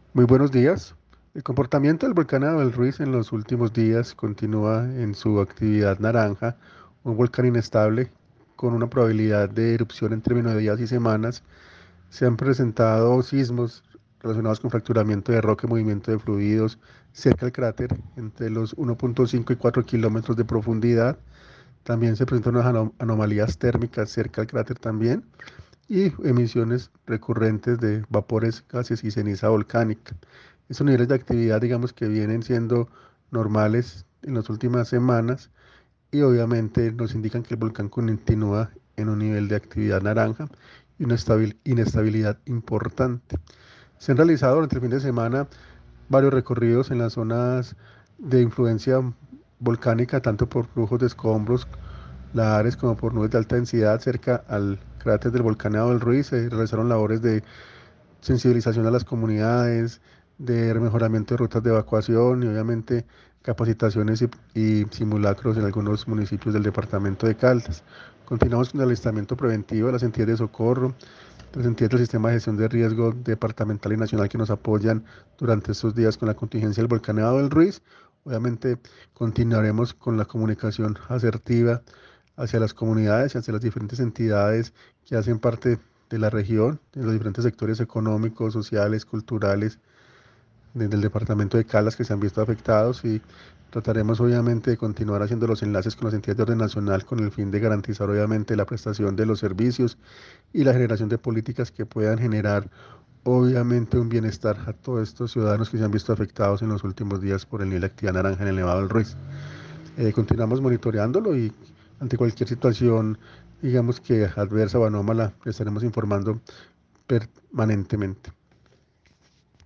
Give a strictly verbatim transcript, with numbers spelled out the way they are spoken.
Muy buenos días. El comportamiento del volcán Abel Ruiz en los últimos días continúa en su actividad naranja, un volcán inestable con una probabilidad de erupción en términos de días y semanas. Se han presentado sismos relacionados con fracturamiento de roca y movimiento de fluidos cerca del cráter entre los uno punto cinco y cuatro kilómetros de profundidad. También se presentan unas anom- anomalías térmicas cerca del cráter también y emisiones recurrentes de vapores, gases y ceniza volcánica. Estos niveles de actividad, digamos que vienen siendo normales en las últimas semanas y obviamente nos indican que el volcán continúa en un nivel de actividad naranja y una estabil- inestabilidad importante. Se han realizado durante el fin de semana varios recorridos en las zonas de influencia volcánica, tanto por flujos de escombros, lahares como por nubes de alta densidad cerca al cráter del volcán del Ruiz. Se realizaron labores de sensibilización a las comunidades, de mejoramiento de rutas de evacuación y obviamente capacitaciones y, y simulacros en algunos municipios del departamento de Caldas. Continuamos con el alistamiento preventivo de las entidades de socorro, las entidades del sistema de gestión de riesgo departamental y nacional que nos apoyan durante estos días con la contingencia del volcán del Ruiz. Obviamente continuaremos con la comunicación asertiva hacia las comunidades y hacia las diferentes entidades que hacen parte de la región, de los diferentes sectores económicos, sociales, culturales, desde el departamento de Calas que se han visto afectados y trataremos obviamente de continuar haciendo los enlaces con las entidades de orden nacional con el fin de garantizar obviamente la prestación de los servicios y la generación de políticas que puedan generar obviamente un bienestar a todos estos ciudadanos que se han visto afectados en los últimos días por el nivel de actividad naranja en el Nevado del Ruiz. Eh, continuamos monitoreándolo y ante cualquier situación, digamos que adversa o anómala, le estaremos informando permanentemente.